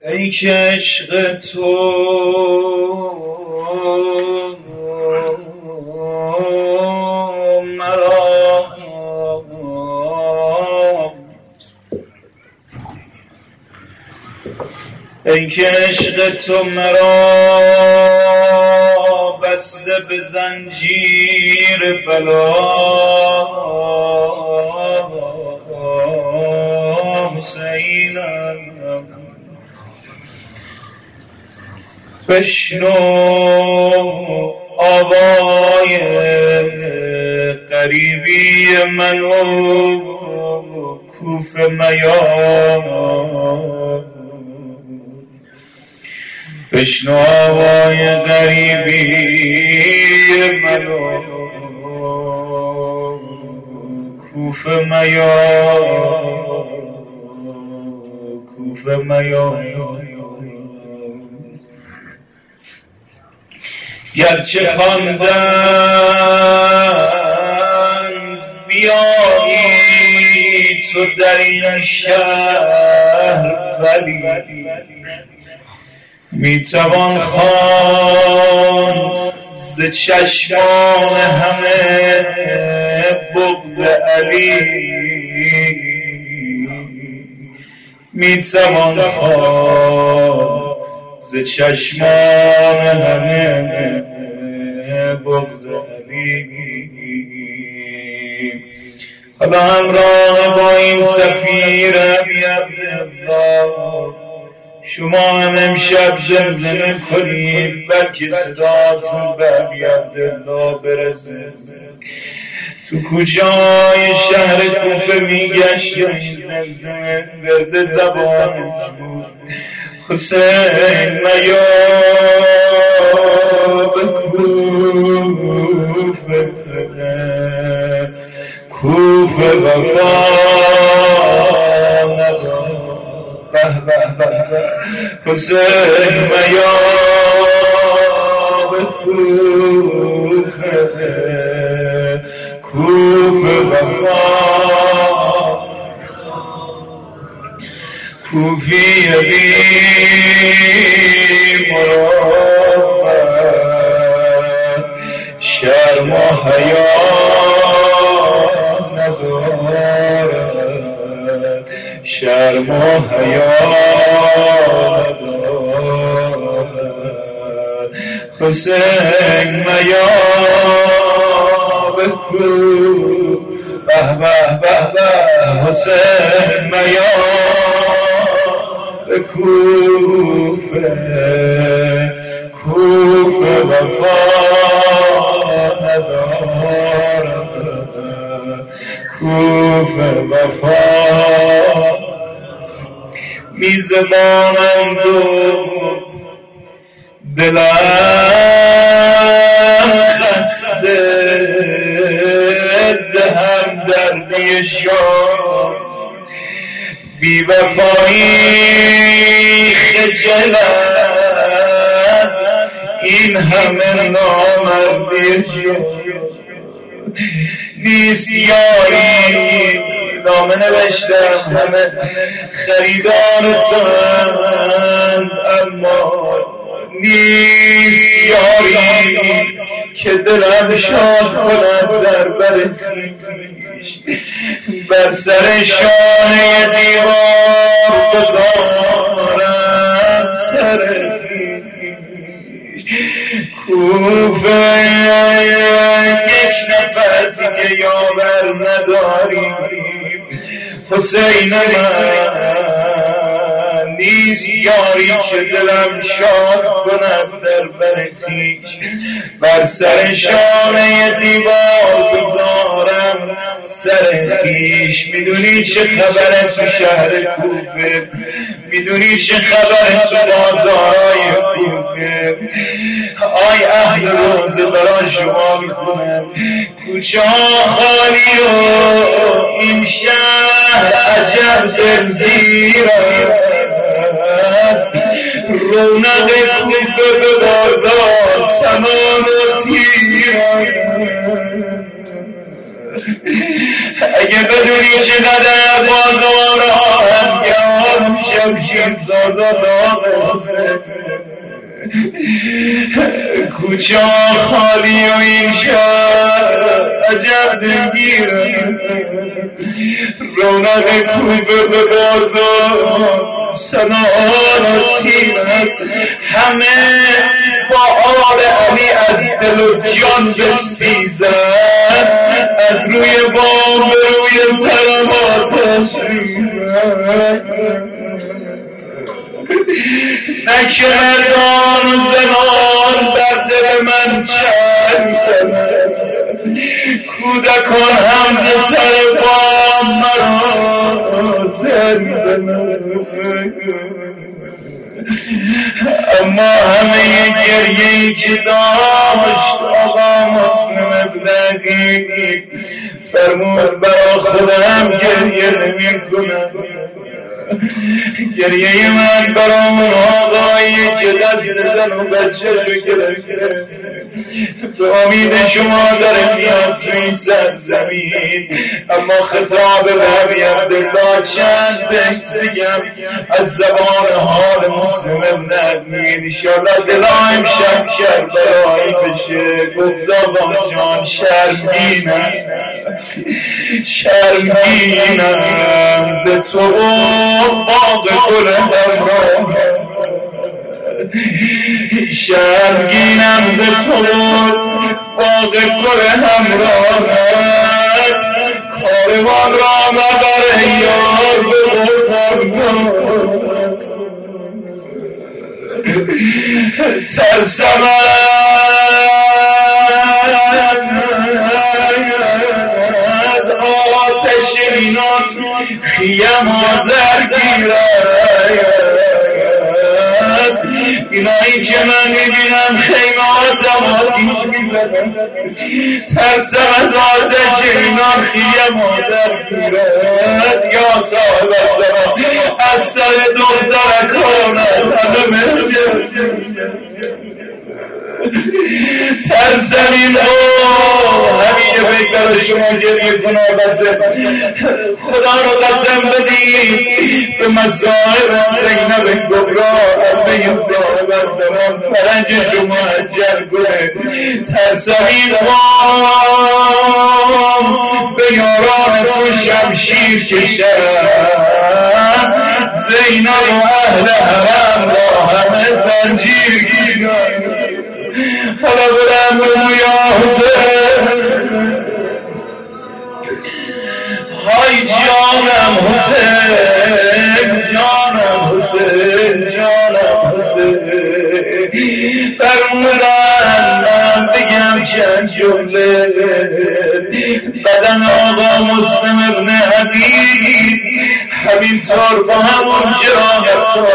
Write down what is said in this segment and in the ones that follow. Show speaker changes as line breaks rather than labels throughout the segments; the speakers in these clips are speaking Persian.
ای که عشق تو مرا ای که عشق تو مرا بسته به زنجیر بلا حسینم بشنو آوای غریبی منو کوفه میار بشنو آوای غریبی منو کوفه میار کوفه میار گرچه خواندند بیایی تو در این شهر ولی میتوان خواند ز چشمان همه بغض علی میتوان خواند ز چشمان همه بغض علی حالا همراه با این سفیر عبدالله شما هم امشب زمزمه کنید بلکه صداتون به عبدالله برسه تو کوچه های شهر کوفه میگشتم زمزمه ورد زبان بود حسین میا به کوفه کوفه وفا حسین میا به کوفه کوفه وفا کوفی بی مرافت شرم و حیا ندارد شرم و حیا ندارد حسین میا به کوفه به به به به حسین میا به کوفه کوفه وفا ندارد کوفه وفا میزبانند و دلم خسته زهم دردی شام بی وفایی خجل است این همه نامردی نیست یاری نامه نوشتم همه خریدار تند اما نیست یاری که دلم شاد کند در بر خویش بر سر شانه دیوار گذارم سر خویش کوفه یک نفر دیگه یاور نداریم حسین من نیست یاری که دلم شاد کند در بر خویش بر سر شانه دیوار گذارم سر خویش میدونی چه خبره تو شهر کوفه میدونی چه خبره تو بازارهای کوفه آی اهل روزه برای شما میخونم کوچه ها خالی و این شهر عجب دلگیر است رونق کوفه به بازار سمان و تیر اگه بدونی چقدر بازارها همگام شمشیر سازا داغ حسین کوچه خالی و این شهر عجب دلگیره رونق کوفه به بازار سنان و تیم است همه با آل علی از دل و جان بستیزن از روی بام به روی سرم آتش نکه مردان و زنان بر دل من چند کودکان هم ز سر بام مرا زندن اما همه گریه‌ای که داشت آقا مسلم ابن فرمود برا خودم گریه نمی کنم گریه من برا اون آقایی که دست زن و بچه رو گرفته به امید شما داره میاد تو این سرزمین اما خطاب به ابی عبدالله چند بیت بگم از زبان حال مسلم ابن انشاءالله دلایم شب برایی بشه گفت آقا جان شرمگینم ز تو باغ گل همراه شرمگینم ز تو باغ گل همراهت کاروان را مبر یار به قربان ترسم از آتش اینان خیم آذر گیرد اینایی که من میبینم خیماتم آتیش میزنم ترسم از آتش اینان خیم آذر گیرد یا صاحب الزمان از سر دخترکانم همه مرجع ترسم این همینه بگذار شما گریه کنا بسه خدا رو قسم بدید به مصائب زینب کبرا عمه صاحب الزمان فرنج شما اجر کنه ترسم این به یاران تو شمشیر کشم زینب و اهل حرم را همه زنجیر گیرن حالا برم به مویا حسین های جانم حسین جانم حسین جانم حسین فرمودن من بگم چند جمله بدن آقا مسلم ابن حبیب همینطور با همون جراحت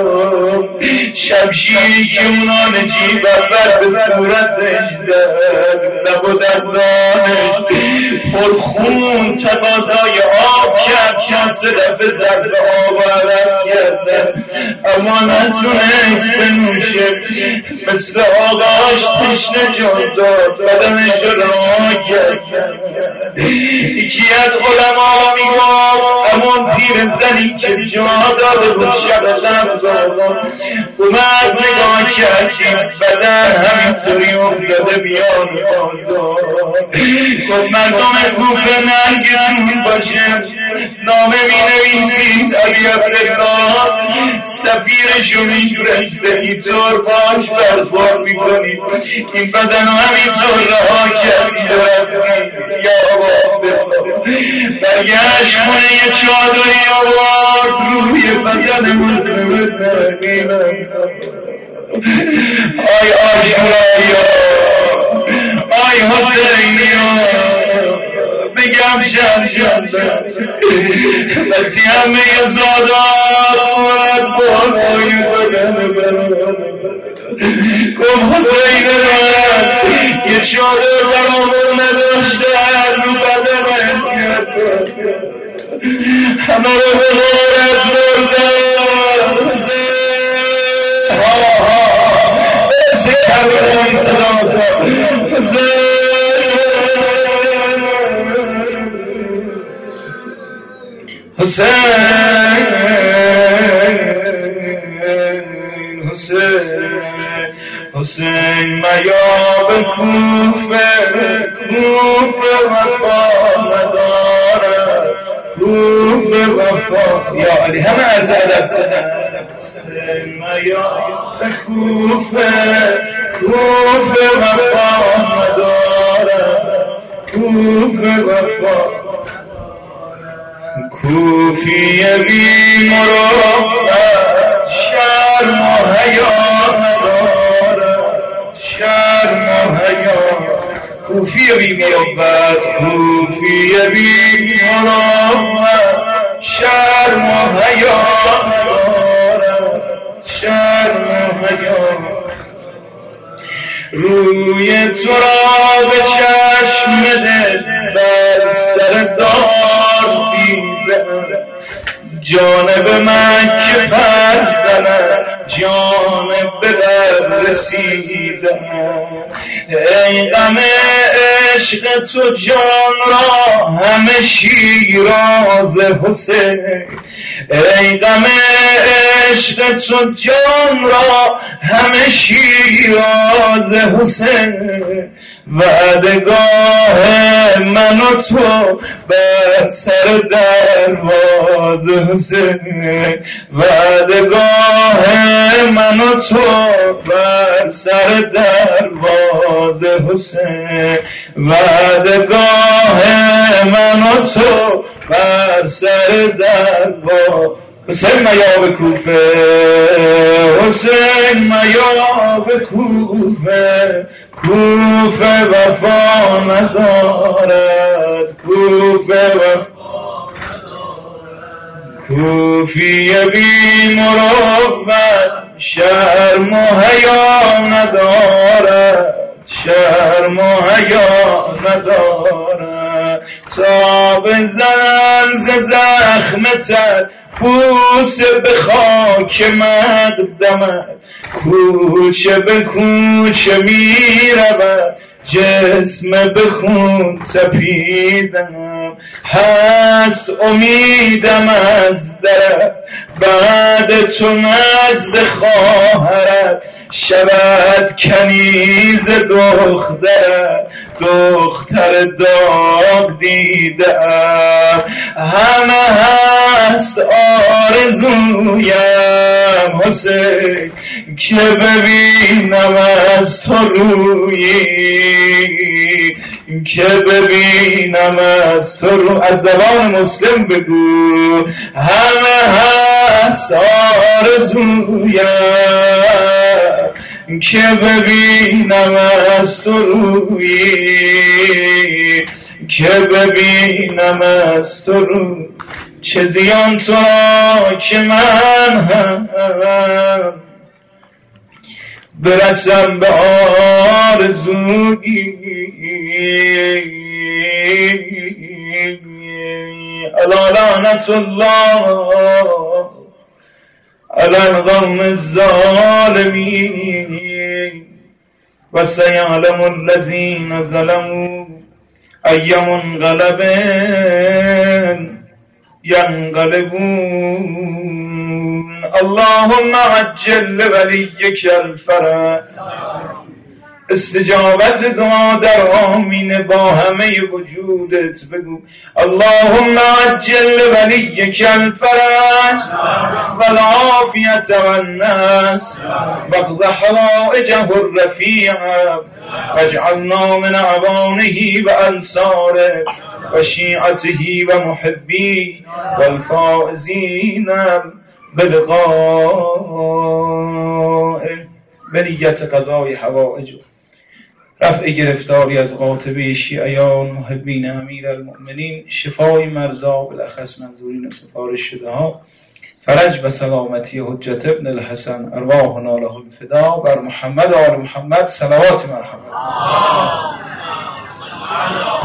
شمشیری که اونا نجیب اول به صورتش زد لب و دندانش پرخون تقاضای آب کرد سه دفعه زد به آب و عوض کردن اما نتونست بنوشه مثل آقاش تشنه جان داد بدنش رو رها کرد یکی از علما میگفت همون پیر زنی که جا داده بود شب رمضان اومد نگاه کردیم بدن همینطوری افتاده بیان آزاد گفت مردم کوفه ننگتون باشه نامه می نویسید ابی عبدالله سفیرشو میفرسته اینطور باش برخورد میکنید این بدن همینطور رها کردید یا برگشت خونه یه چادری آورد روی بدن مسلم آی آشورایی آی حسینی بگم شد وقتی همه زادات خورد بالای بدن گم حسین من یه چادر برامون نداشتن رو بدن همه رو به غارت بردن بسی کبران صدا حسین حسین میا به کوفه وفا نداره، کوفه وفا یا علی همه عرض ادب زدن. حسین میا به کوفه وفا نداره، کوفه وفا. کوفی بی مروت شرم و حیا نداره، شرم و حیا. کوفی بی مروت، کوفی بی مروت شرم و حیا نداره، شرم و حیا. روی تو را به چشم ده بر سر دار دیدم، جانب مکه پر زنم، جانب در رسیدم. ای غم عشق تو جان را همه شیراز حسین، ای غم عشق تو جان را همه شیراز حسین. وعدگاه من و تو بر سر درواز حسین، وعدگاه من و تو بر سر درواز حسین، وعدگاه من و تو بر سر درواز. حسین میا به کوفه، حسین میا به کوفه، کوفه وفا ندارد، کوفه وفا ندارد. کوفی بی مروت شرم و حیا ندارد، شرم و حیا ندارد. تا بزنم ز زخمتت بوسه به خاک مقدمت، کوچه به کوچه می رود جسم به خون تپیدم. هست امیدم از درت بعد تو نزد خواهرت، شود کنیز دخترت، دختر داغ دیدم. همه هست آرزویم حسین که ببینم از تو رویی، که ببینم از تو رو. از زبان مسلم بگو همه هست آرزویم که ببینم از تو رویی، که ببینم از تو رویی. چه زیان تو را که من هم برسم به آرزویی. الا لعنت الله علی القوم الظالمین و سیعلم الذین ظلموا ای منقلب ینقلبون. اللهم عجل لولیک الفرج. استجابت دعا در آمین با همه وجودت بگو اللهم عجل لولیک الفرج والعافیت والنصر واقض حوائجه الرفیعه واجعلنا من اعوانه وانصاره وشیعته ومحبی والفائزین بلقائه. به نیت قضای حوائج، رفع گرفتاری از قاطبه شیعیان محبین امیر المؤمنین، شفای مرضا بالاخص منظورین و سفارش شده ها، فرج و سلامتی حجت ابن الحسن ارواحنا له الفدا. بر محمد و آل محمد صلوات مرحمت.